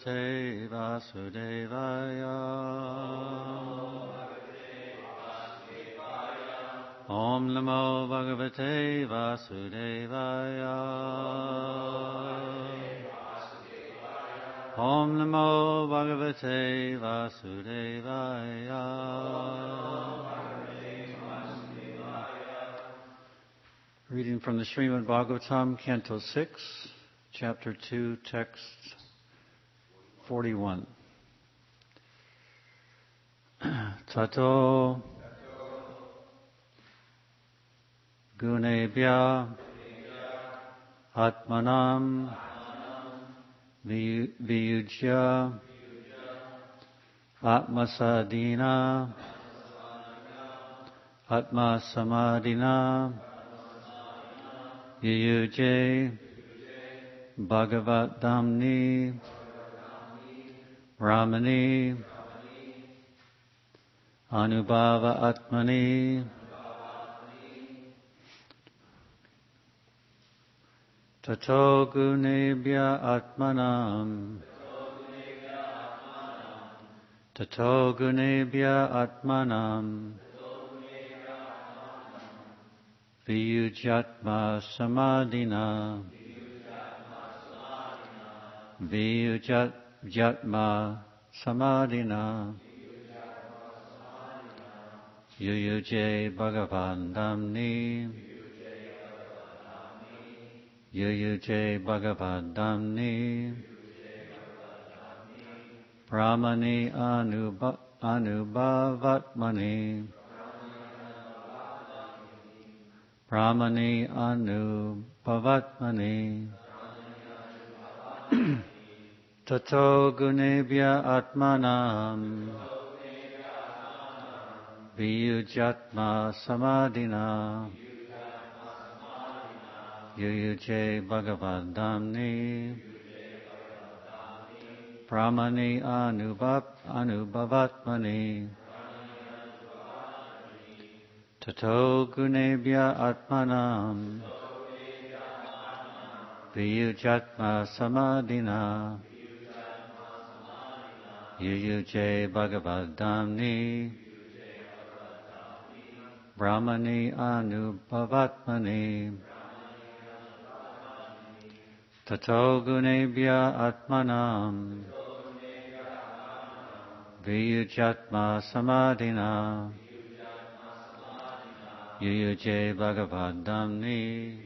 Bhagavate Vasudevaya. Om Namo Bhagavate Vasudevaya. Om Namo Bhagavate Vasudevaya. Reading from the Srimad Bhagavatam, Canto 6, Chapter 2, Text 41. Tato gunebhya atmanam viyujya atmasadina atmasamadina yuyuje bhagavat damni Ramani Anubhava Atmani Tato Gunebhya Atmanam Tato Gunebhya Atmanam Viyujatma Samadhina Viyujatma Samadhina Yuyuje Bhagavan Damni Yuyuje Bhagavan Damni Brahmani Anubhavatmani Brahmani Anubhavatmani Tato Gunebhya Atmanam Viyujatma Samadhina Yuyuje Bhagavan Damni Brahmani Anubhavatmani Tato Gunebhya Atmanam Viyujatma Samadhina Yuyuje Bhagavan Damni Brahmani Anubhavatmani Tato Gunebhya Atmanam Viyujatma Samadhina Yuyuje Bhagavan Damni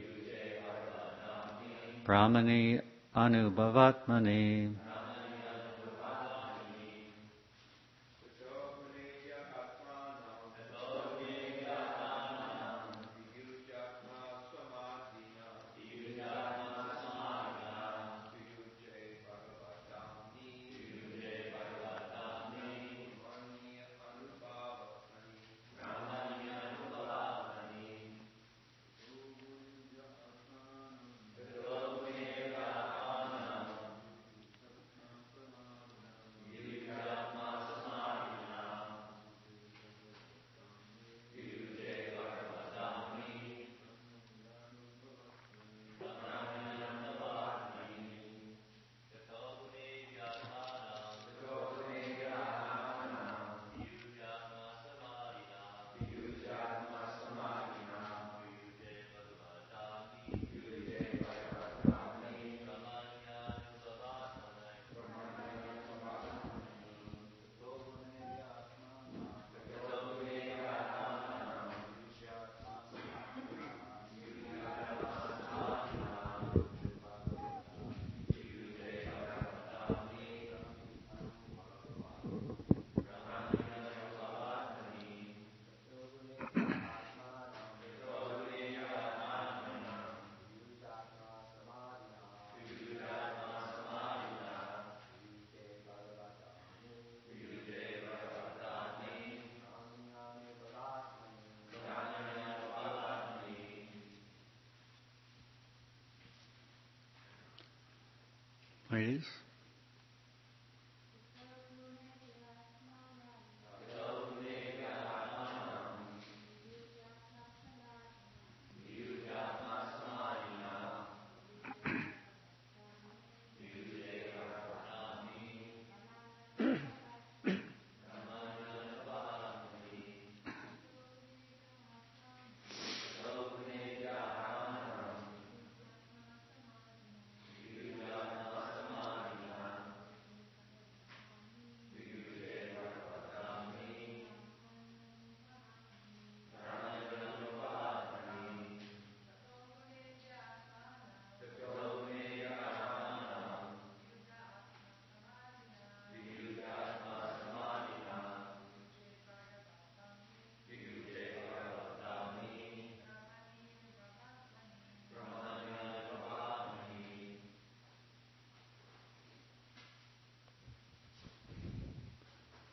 Brahmani Anubhavatmani Ladies.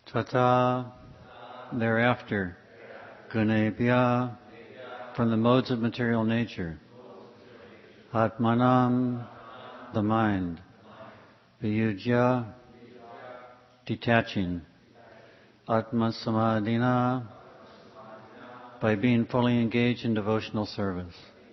Tata, thereafter, Gunebhya, from the modes of material nature, Atmanam, the mind, Viyujya, detaching, Atma Samadhina, by being fully engaged in devotional service,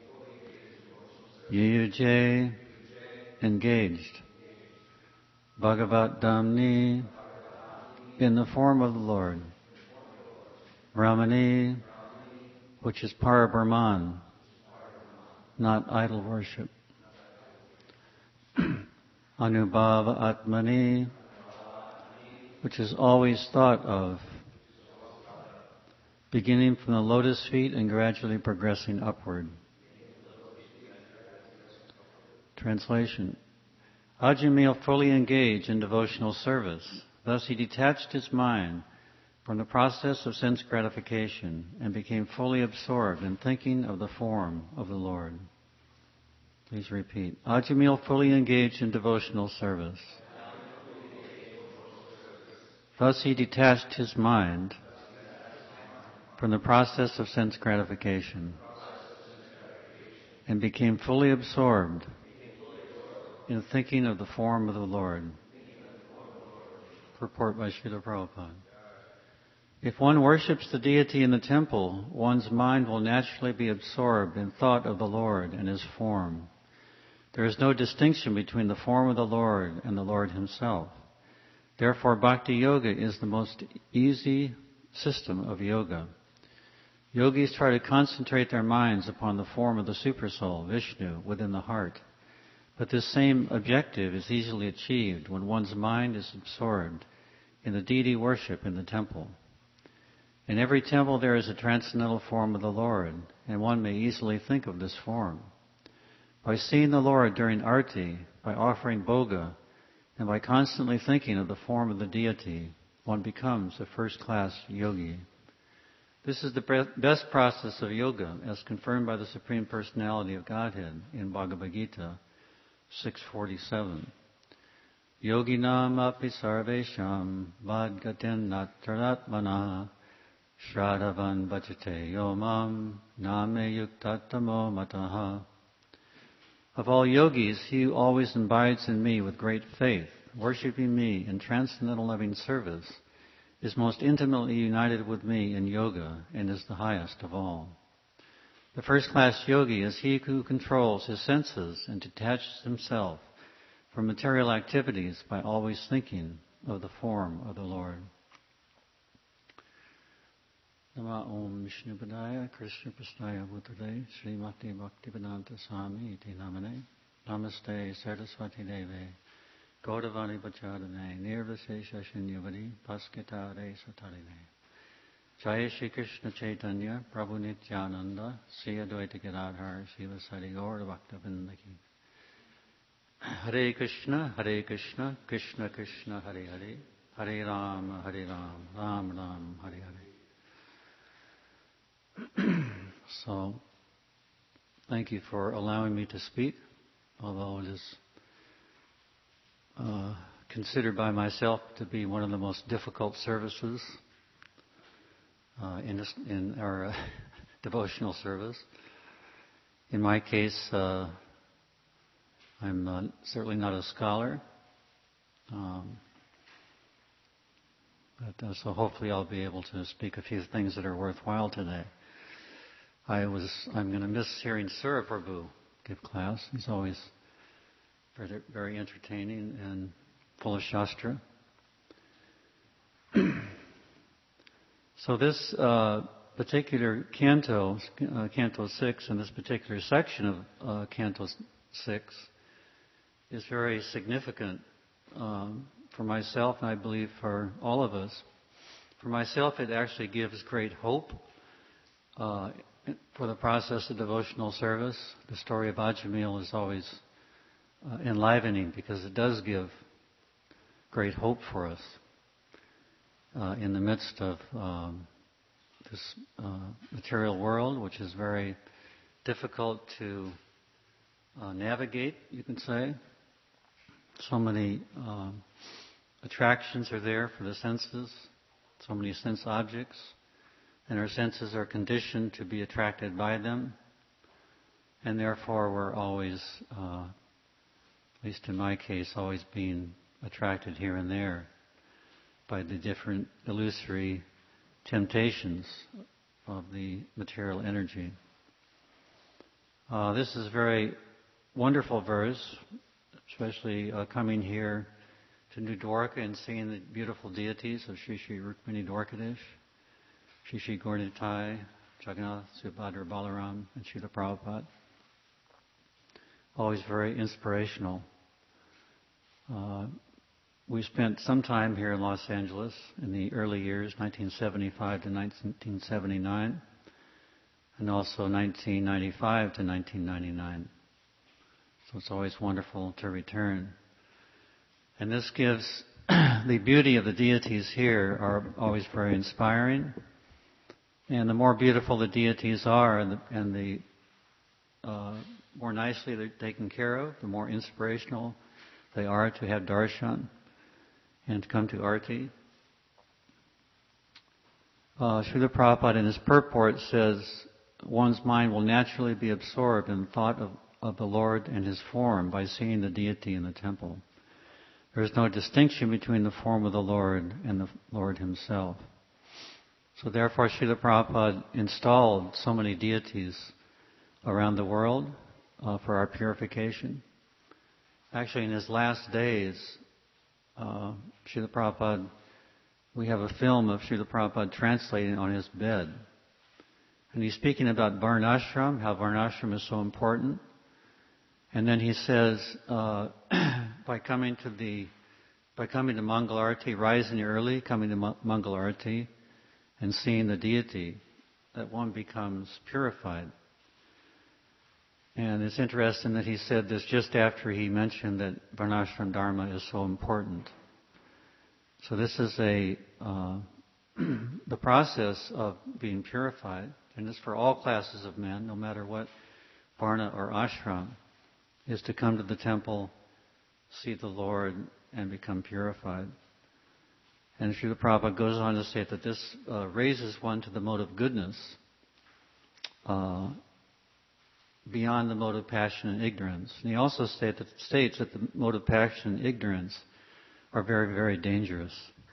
Yuyuje, engaged, Bhagavat Dhamni, in the form of the Lord, Brahmani, which is Parabrahman, not idol worship, Anubhava Atmani, which is always thought of, beginning from the lotus feet and gradually progressing upward. Translation. Ajamil fully engaged in devotional service. Thus he detached his mind from the process of sense gratification and became fully absorbed in thinking of the form of the Lord. Please repeat. Ajamil fully engaged in devotional service. Thus he detached his mind from the process of sense gratification and became fully absorbed in thinking of the form of the Lord. Purport by Srila Prabhupada. If one worships the deity in the temple, one's mind will naturally be absorbed in thought of the Lord and His form. There is no distinction between the form of the Lord and the Lord Himself. Therefore, Bhakti Yoga is the most easy system of yoga. Yogis try to concentrate their minds upon the form of the Supersoul, Vishnu, within the heart. But this same objective is easily achieved when one's mind is absorbed in the deity worship in the temple. In every temple there is a transcendental form of the Lord, and one may easily think of this form. By seeing the Lord during arti, by offering bhoga, and by constantly thinking of the form of the deity, one becomes a first-class yogi. This is the best process of yoga, as confirmed by the Supreme Personality of Godhead in Bhagavad Gita 647. Yoginam api sarvesham vadgatin nattaratmana shradhavan bhajate yomam name yuktatamo mataha. Of all yogis, he who always abides in me with great faith, worshipping me in transcendental loving service, is most intimately united with me in yoga and is the highest of all. The first-class yogi is he who controls his senses and detaches himself from material activities by always thinking of the form of the Lord. Nama Om Vishnu Padaya Krishna Prasthaya Bhutale Srimati Bhaktivedanta Swami Iti Namane Namaste Saraswati Deve Gaudavani Pachadane Nirvasesha Shunyavadi Paskitare Satarine Jaya Shri Krishna Chaitanya Prabhu Nityananda Sri Advaita Gadadhar Shiva Sari Gaur Bhaktivinoda. Hare Krishna Krishna Krishna Hare Hare Hare Rama Ram Ram Hare Hare. So, thank you for allowing me to speak, although it is considered by myself to be one of the most difficult services in our devotional service. In my case, I'm certainly not a scholar, but so hopefully I'll be able to speak a few things that are worthwhile today. I'm going to miss hearing Sura Prabhu give class. He's always very, very entertaining and full of Shastra. So this particular canto, Canto 6, and this particular section of Canto 6 is very significant for myself, and I believe for all of us. For myself, it actually gives great hope for the process of devotional service. The story of Ajamil is always enlivening because it does give great hope for us in the midst of this material world, which is very difficult to navigate, you can say. So many attractions are there for the senses, so many sense objects, and our senses are conditioned to be attracted by them, and therefore we're always, at least in my case, always being attracted here and there by the different illusory temptations of the material energy. This is a very wonderful verse, especially coming here to New Dwarka and seeing the beautiful deities of Sri Sri Rukmini Dwarkadish, Sri Sri Gauranitai, Jagannath, Subhadra, Balaram, and Srila Prabhupada. Always very inspirational. We spent some time here in Los Angeles in the early years, 1975 to 1979, and also 1995 to 1999. So it's always wonderful to return. And this gives the beauty of the deities here are always very inspiring. And the more beautiful the deities are and the more nicely they're taken care of, the more inspirational they are to have darshan and to come to Arti. Srila Prabhupada in his purport says, one's mind will naturally be absorbed in thought of the Lord and His form by seeing the deity in the temple. There is no distinction between the form of the Lord and the Lord Himself. So therefore Srila Prabhupada installed so many deities around the world for our purification. Actually, in his last days, Srila Prabhupada, we have a film of Srila Prabhupada translating on his bed. And he's speaking about Varnashram, how Varnashram is so important. And then he says, by coming to Mangalarti, rising early, coming to Mangalarti, and seeing the deity, that one becomes purified. And it's interesting that he said this just after he mentioned that Varnashram Dharma is so important. So this is the process of being purified, and it's for all classes of men, no matter what varna or ashram, is to come to the temple, see the Lord, and become purified. And Srila Prabhupada goes on to say that this raises one to the mode of goodness beyond the mode of passion and ignorance. And he also states that the mode of passion and ignorance are very, very dangerous.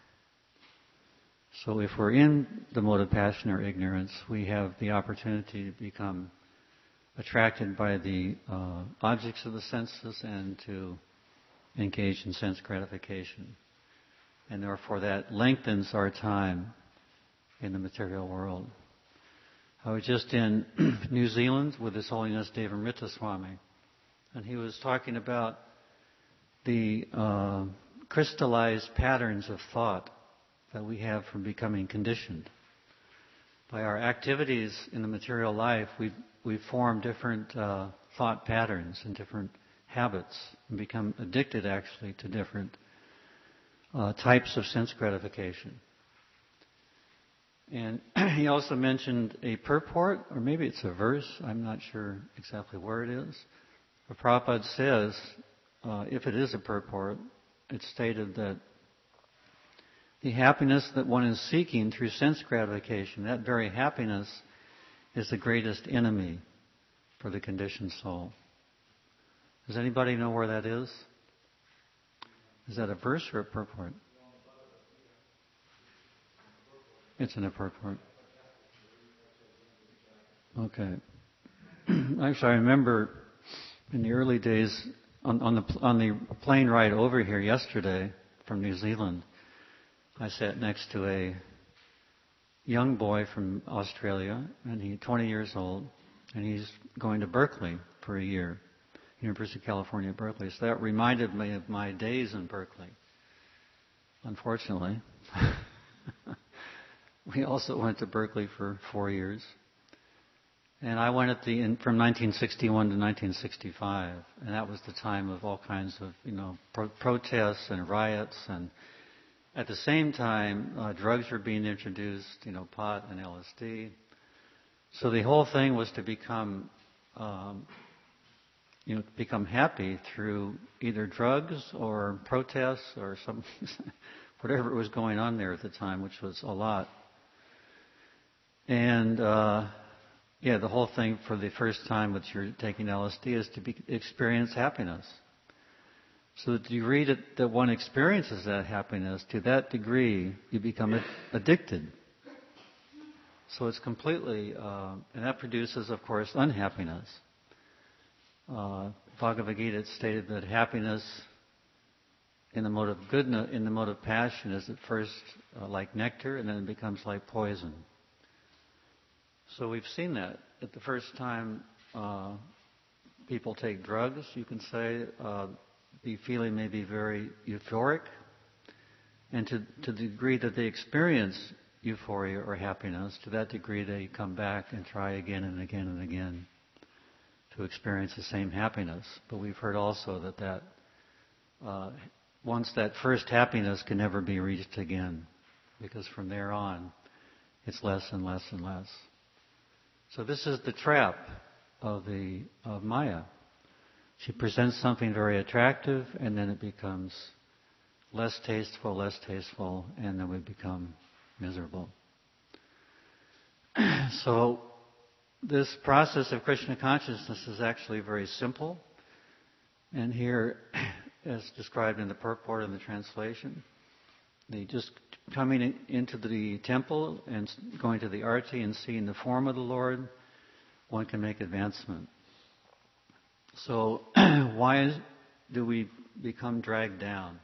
So if we're in the mode of passion or ignorance, we have the opportunity to become attracted by the objects of the senses and to engage in sense gratification. And therefore that lengthens our time in the material world. I was just in New Zealand with His Holiness Devamrita Swami, and he was talking about the crystallized patterns of thought that we have from becoming conditioned. By our activities in the material life, we form different thought patterns and different habits and become addicted actually to different types of sense gratification. And he also mentioned a purport, or maybe it's a verse, I'm not sure exactly where it is. But Prabhupada says, if it is a purport, it's stated that the happiness that one is seeking through sense gratification, that very happiness is the greatest enemy for the conditioned soul. Does anybody know where that is? Is that a verse or a purport? It's in a purport. Okay. Actually, I remember in the early days on the plane ride over here yesterday from New Zealand, I sat next to a young boy from Australia, and he's 20 years old, and he's going to Berkeley for a year, University of California, Berkeley. So that reminded me of my days in Berkeley. Unfortunately, we also went to Berkeley for 4 years. And I went from 1961 to 1965, and that was the time of all kinds of, protests and riots, and at the same time, drugs were being introduced, pot and LSD. So the whole thing was to become become happy through either drugs or protests or some whatever was going on there at the time, which was a lot. And the whole thing for the first time that you're taking LSD is to experience happiness. So the degree that one experiences that happiness, to that degree, you become addicted. So it's completely, and that produces, of course, unhappiness. Bhagavad Gita stated that happiness in the mode of goodness, in the mode of passion, is at first like nectar, and then it becomes like poison. So we've seen that. At the first time people take drugs, you can say the feeling may be very euphoric, and to the degree that they experience euphoria or happiness, to that degree they come back and try again and again and again to experience the same happiness. But we've heard also that once that first happiness can never be reached again, because from there on it's less and less and less. So this is the trap of Maya. She presents something very attractive, and then it becomes less tasteful, and then we become miserable. So this process of Krishna consciousness is actually very simple. And here, as described in the purport and the translation, they just coming into the temple and going to the arti and seeing the form of the Lord, one can make advancement. So why do we become dragged down?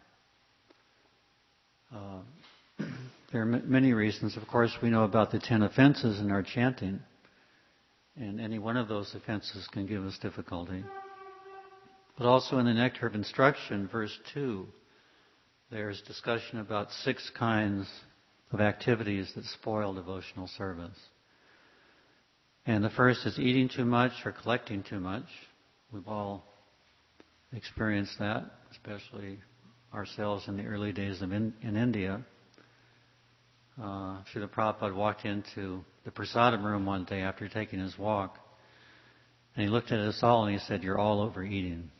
There are many reasons. Of course, we know about the 10 offenses in our chanting, and any one of those offenses can give us difficulty. But also in the Nectar of Instruction, verse 2, there's discussion about 6 kinds of activities that spoil devotional service. And the first is eating too much or collecting too much. We've all experienced that, especially ourselves in the early days in India. Srila Prabhupada walked into the prasadam room one day after taking his walk, and he looked at us all and he said, "You're all overeating."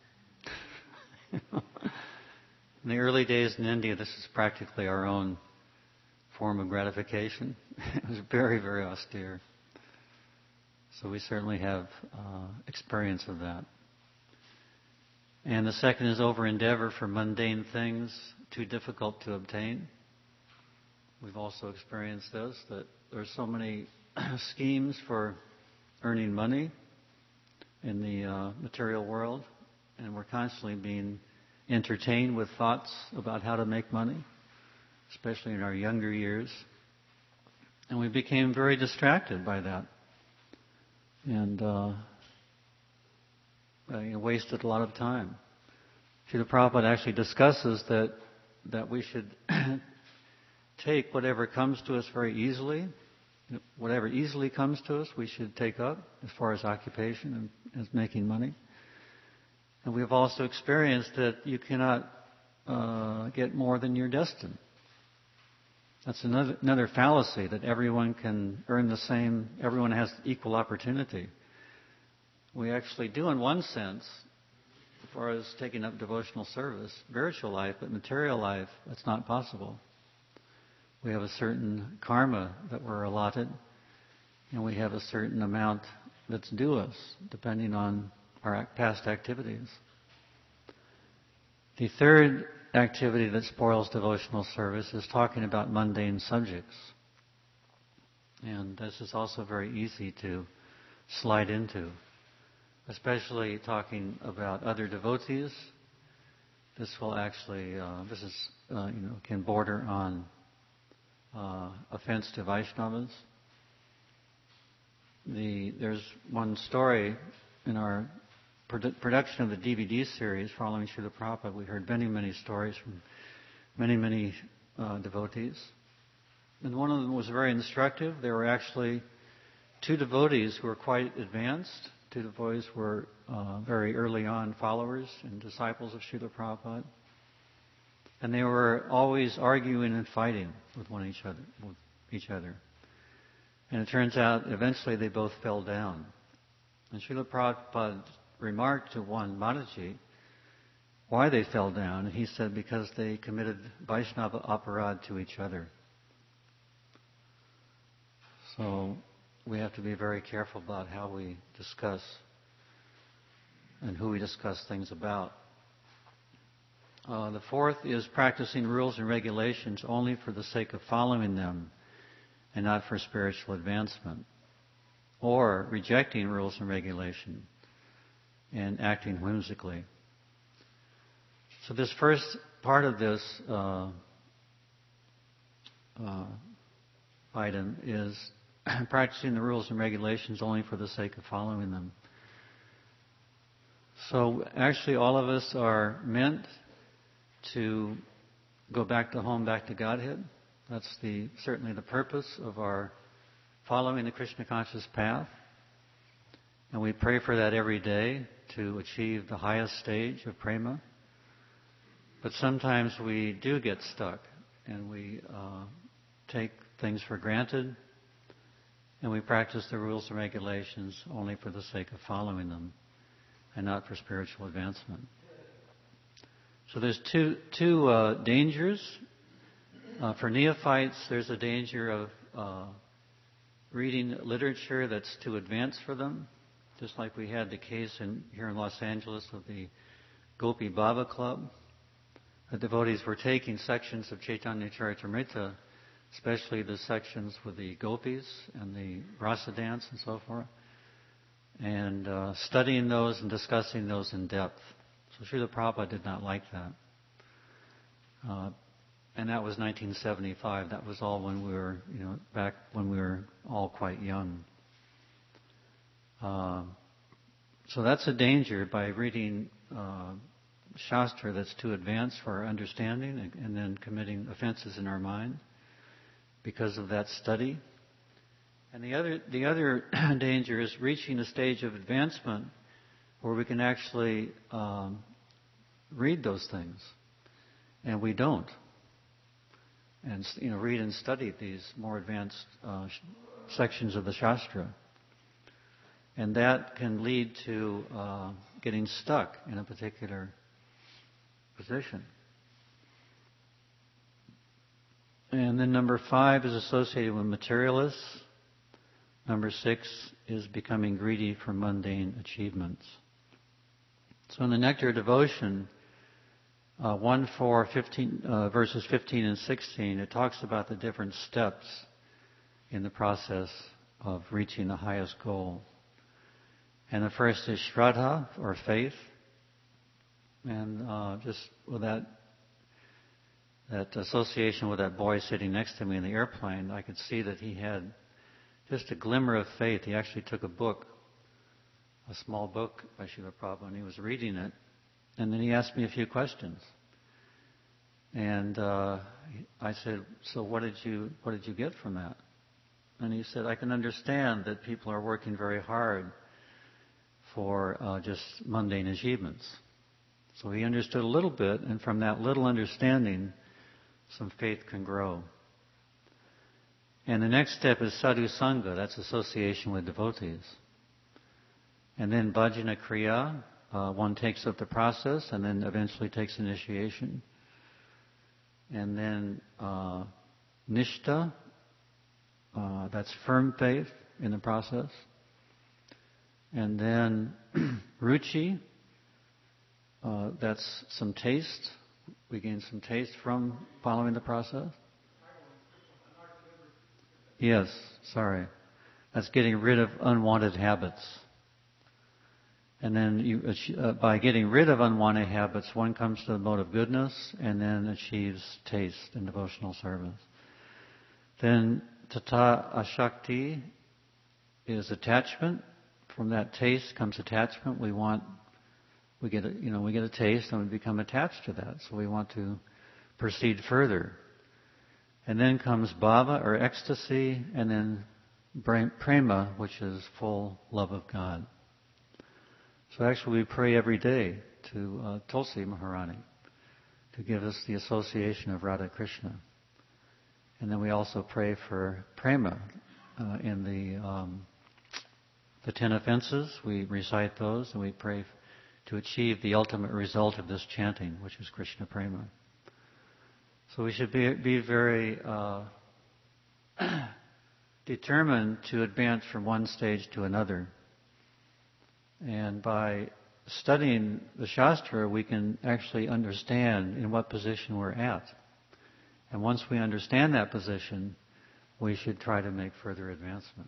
In the early days in India, this is practically our own form of gratification. It was very, very austere. So we certainly have experience of that. And the second is over-endeavor for mundane things, too difficult to obtain. We've also experienced this, that there are so many schemes for earning money in the material world, and we're constantly being entertained with thoughts about how to make money, especially in our younger years. And we became very distracted by that, and wasted a lot of time. Srila Prabhupada actually discusses that we should take whatever comes to us very easily. Whatever easily comes to us, we should take up as far as occupation and as making money. And we've also experienced that you cannot get more than you're destined. That's another fallacy, that everyone can earn the same, everyone has equal opportunity. We actually do in one sense, as far as taking up devotional service, spiritual life, but material life, that's not possible. We have a certain karma that we're allotted, and we have a certain amount that's due us, depending on our past activities. The third activity that spoils devotional service is talking about mundane subjects. And this is also very easy to slide into, especially talking about other devotees. This will actually, can border on offense to Vaishnavas. There's one story in our production of the DVD series following Srila Prabhupada. We heard many, many stories from many, many devotees. And one of them was very instructive. There were actually 2 devotees who were quite advanced. 2 devotees were very early on followers and disciples of Srila Prabhupada. And they were always arguing and fighting with each other. And it turns out eventually they both fell down. And Srila Prabhupada remarked to one Mataji why they fell down. And he said, because they committed Vaishnava aparad to each other. So we have to be very careful about how we discuss and who we discuss things about. The fourth is practicing rules and regulations only for the sake of following them and not for spiritual advancement. Or rejecting rules and regulation and acting whimsically. So this first part of this item is practicing the rules and regulations only for the sake of following them. So actually all of us are meant to go back to home, back to Godhead. That's certainly the purpose of our following the Krishna conscious path. And we pray for that every day to achieve the highest stage of prema. But sometimes we do get stuck and we take things for granted and we practice the rules and regulations only for the sake of following them and not for spiritual advancement. So there's two dangers. For neophytes, there's a danger of reading literature that's too advanced for them, just like we had the case here in Los Angeles of the Gopi Baba Club. The devotees were taking sections of Chaitanya Charitamrita, especially the sections with the gopis and the rasa dance and so forth, and studying those and discussing those in depth. So Srila Prabhupada did not like that. And that was 1975. That was all when we were, back when we were all quite young. So that's a danger by reading Shastra that's too advanced for our understanding and then committing offenses in our mind because of that study. And the other danger is reaching a stage of advancement where we can actually read those things, and we don't. And read and study these more advanced sections of the Shastra. And that can lead to getting stuck in a particular position. And then number 5 is associated with materialists. Number 6 is becoming greedy for mundane achievements. So in the Nectar of Devotion, 1:4, verses 15 and 16, it talks about the different steps in the process of reaching the highest goal. And the first is Shraddha, or faith. And just with that association with that boy sitting next to me in the airplane, I could see that he had just a glimmer of faith. He actually took a book, a small book by Srila Prabhupada, and he was reading it. And then he asked me a few questions. And I said, so what did you get from that? And he said, I can understand that people are working very hard for just mundane achievements. So he understood a little bit, and from that little understanding, some faith can grow. And the next step is sadhu sangha, that's association with devotees. And then bhajana kriya, one takes up the process and then eventually takes initiation. And then nishta, that's firm faith in the process. And then ruchi, that's some taste. We gain some taste from following the process. Yes, sorry. That's getting rid of unwanted habits. And then by getting rid of unwanted habits, one comes to the mode of goodness and then achieves taste in devotional service. Then tata ashakti is attachment. From that taste comes attachment. We get a taste and we become attached to that. So we want to proceed further. And then comes bhava, or ecstasy, and then prema, which is full love of God. So actually we pray every day to Tulsi Maharani to give us the association of Radha Krishna. And then we also pray for prema in the The 10 offenses, we recite those and we pray to achieve the ultimate result of this chanting, which is Krishna Prema. So we should be very determined to advance from one stage to another. And by studying the Shastra, we can actually understand in what position we're at. And once we understand that position, we should try to make further advancement.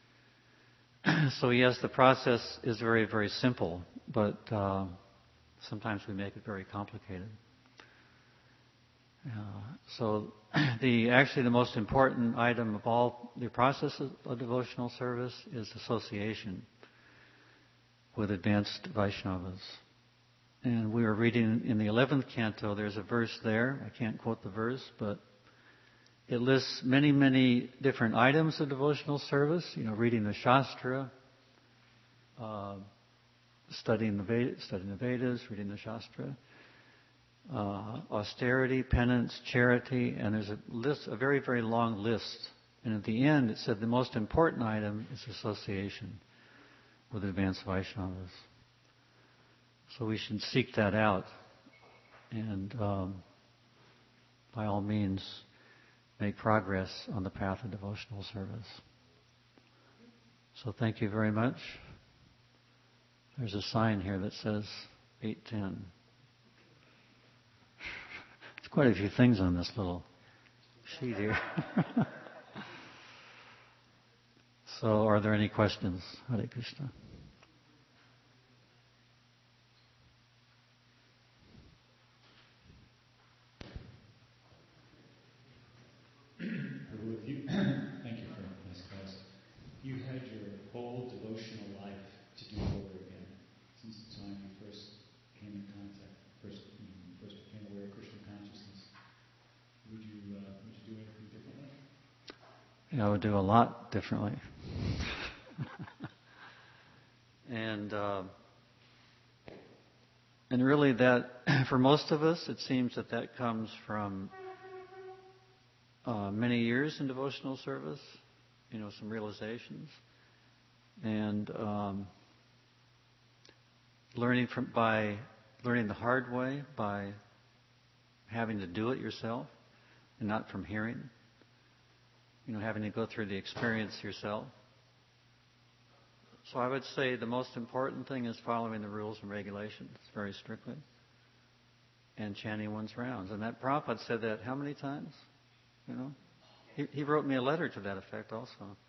So yes, the process is very, very simple, but sometimes we make it very complicated. So actually the most important item of all the processes of devotional service is association with advanced Vaishnavas. And we were reading in the 11th canto, there's a verse there, I can't quote the verse, but it lists many, many different items of devotional service, reading the Shastra, studying the Vedas, reading the Shastra, austerity, penance, charity, and there's a very, very long list. And at the end it said the most important item is association with advanced Vaishnavas. So we should seek that out and by all means make progress on the path of devotional service. So thank you very much. There's a sign here that says 8:10. There's quite a few things on this little sheet here. So are there any questions? Hare Krishna. Thank you for this class. You had your whole devotional life to do over again since the time you first came in contact, first became aware of Krishna consciousness. Would you do anything differently? I would do a lot differently. And really that, for most of us, it seems that comes from many years in devotional service, some realizations, and learning the hard way, by having to do it yourself, and not from hearing. Having to go through the experience yourself. So I would say the most important thing is following the rules and regulations very strictly, and chanting one's rounds. And that Prabhupada said that how many times? He wrote me a letter to that effect also.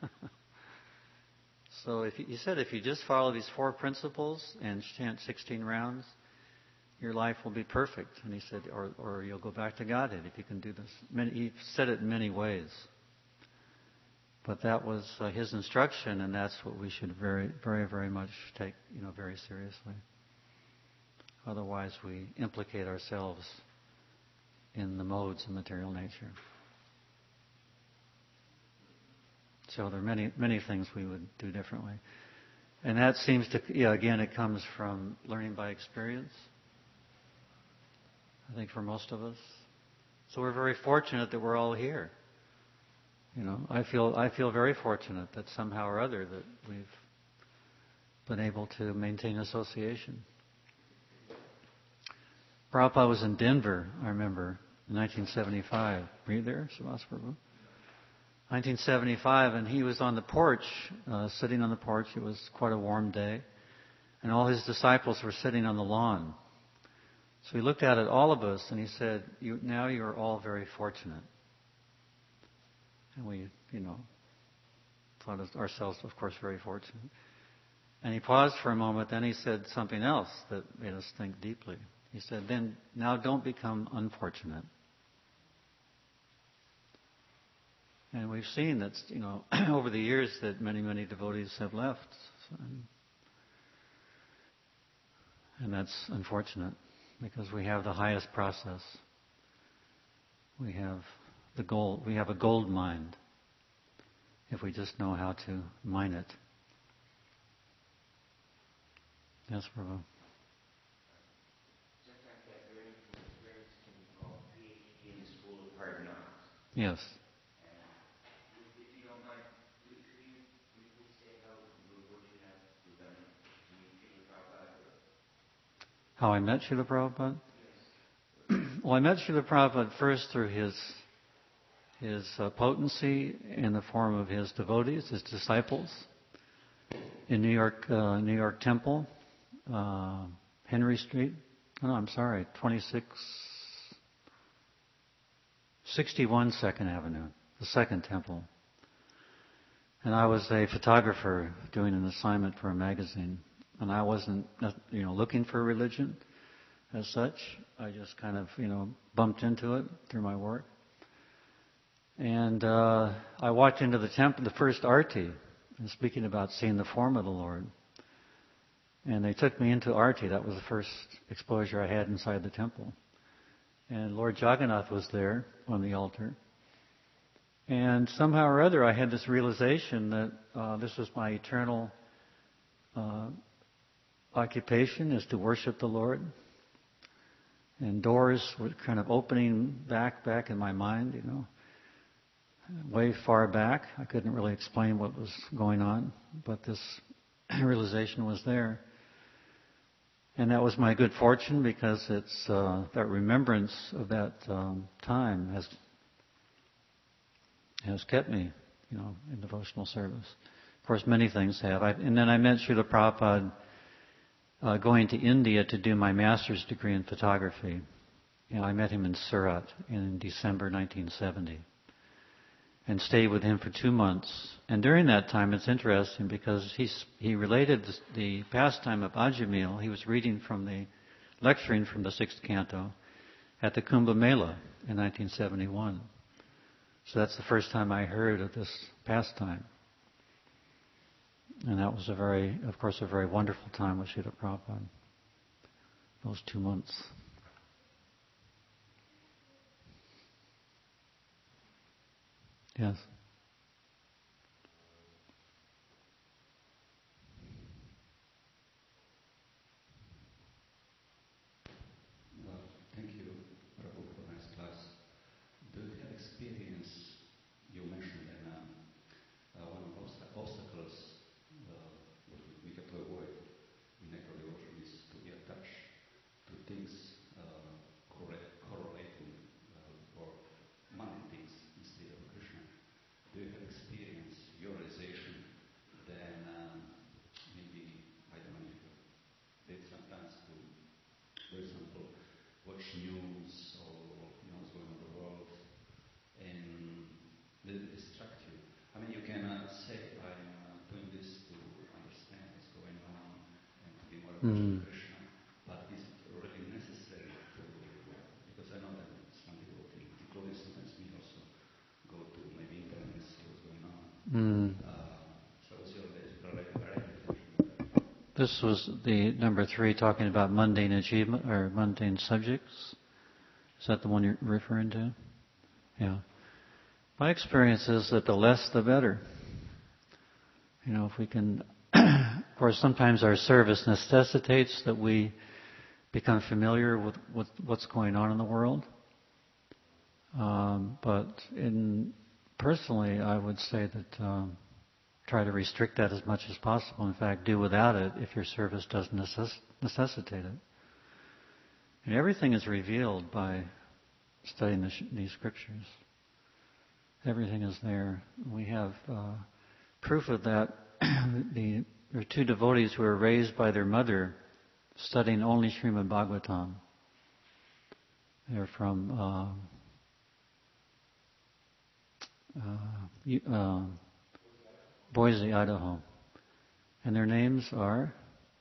So he said if you just follow these 4 principles and chant 16 rounds, your life will be perfect. And he said, or you'll go back to Godhead if you can do this. He said it in many ways. But that was his instruction, and that's what we should very, very, very much take, very seriously. Otherwise, we implicate ourselves in the modes of material nature. So there are many, many things we would do differently. And that seems to, again, it comes from learning by experience, I think, for most of us. So we're very fortunate that we're all here. I feel very fortunate that somehow or other that we've been able to maintain association. Prabhupada was in Denver, I remember, in 1975. Were you there, Subhas Prabhu? 1975, and he was on the porch, sitting on the porch. It was quite a warm day, and all his disciples were sitting on the lawn. So he looked out at all of us, and he said, now you are all very fortunate. And we, thought of ourselves, of course, very fortunate. And he paused for a moment, then he said something else that made us think deeply. He said, then, now don't become unfortunate. And we've seen that, over the years that many, many devotees have left. And that's unfortunate, because we have the highest process. We have a gold mine, if we just know how to mine it. Yes, Prabhu. Sometimes that learning from experience can be called PhD in the School of Hard Knocks. Yes. And if you don't mind, could you briefly say how How I met Srila Prabhupada? Well, I met Srila Prabhupada first through his potency in the form of his devotees, his disciples, in New York Temple, Henry Street. Oh, no, I'm sorry, 61 Second Avenue, the Second Temple. And I was a photographer doing an assignment for a magazine, and I wasn't, looking for religion as such. I just kind of, bumped into it through my work. And I walked into the temple, the first arti, and speaking about seeing the form of the Lord. And they took me into arti. That was the first exposure I had inside the temple. And Lord Jagannath was there on the altar. And somehow or other, I had this realization that this was my eternal occupation, is to worship the Lord. And doors were kind of opening back in my mind, way far back. I couldn't really explain what was going on, but this realization was there. And that was my good fortune, because it's that remembrance of that time has kept me, in devotional service. Of course, many things have. And then I met Srila Prabhupada going to India to do my master's degree in photography. I met him in Surat in December 1970 and stayed with him for 2 months. And during that time, it's interesting because he related the pastime of Ajamil. He was lecturing from the 6th canto at the Kumbh Mela in 1971. So that's the first time I heard of this pastime. And that was a very wonderful time with Srila Prabhupada. Those 2 months. Yes. Thank you, Prabhu, for nice class. Do you have experience? You mentioned in one of the obstacles we have to avoid in necro devotion is to be attached to things correlating or money things instead of Krishna. Do you have experience, your realization, then maybe, I don't know if you did sometimes to, for example, watch news or what's going on in the world, and will it distract you? I mean, you can say, I'm doing this to understand what's going on and to be more attached to Krishna, but is it really necessary to, because I know that some people, including sometimes me also, go to maybe internet and see what's going on. So what's your reflection? This was the number 3, talking about mundane achievement or mundane subjects. Is that the one you're referring to? Yeah. My experience is that the less the better. If we can, of course, sometimes our service necessitates that we become familiar with what's going on in the world. But personally, I would say that try to restrict that as much as possible. In fact, do without it if your service doesn't necessitate it. And everything is revealed by studying these scriptures. Everything is there. We have proof of that. There are 2 devotees who were raised by their mother studying only Srimad Bhagavatam. They're from Boise, Idaho. And their names are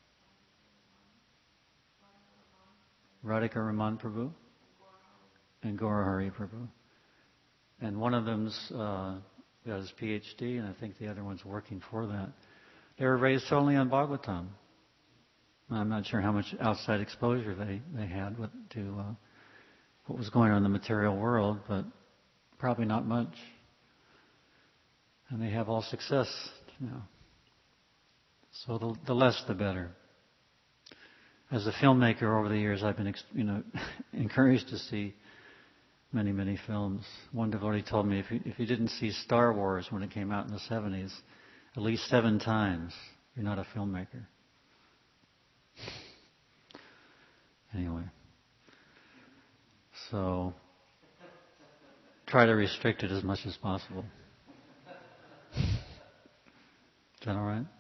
Radhika Raman Prabhu and Gaurahari Prabhu. And one of them's got his PhD, and I think the other one's working for that. They were raised solely on Bhagavatam. I'm not sure how much outside exposure they had to what was going on in the material world, but probably not much. And they have all success now. So the less the better. As a filmmaker over the years, I've been encouraged to see many, many films. One devotee told me if you didn't see Star Wars when it came out in the 70s at least 7 times, you're not a filmmaker. Anyway. So, try to restrict it as much as possible. Is that all right?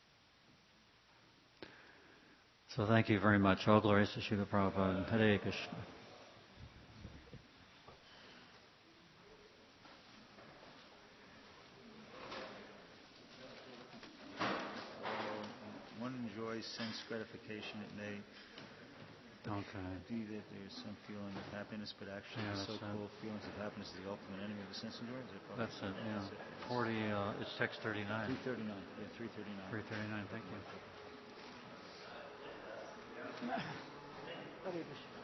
So thank you very much. All glories to Srila Prabhupada. Hare Krishna. One enjoys sense gratification. It may be that there's some feeling of happiness, but actually the so-called feelings of happiness is the ultimate enemy of the sense enjoyment. That's it, yeah. 40, it's text 39. 339. Yeah, 339. 339, thank you. Hare Krishna.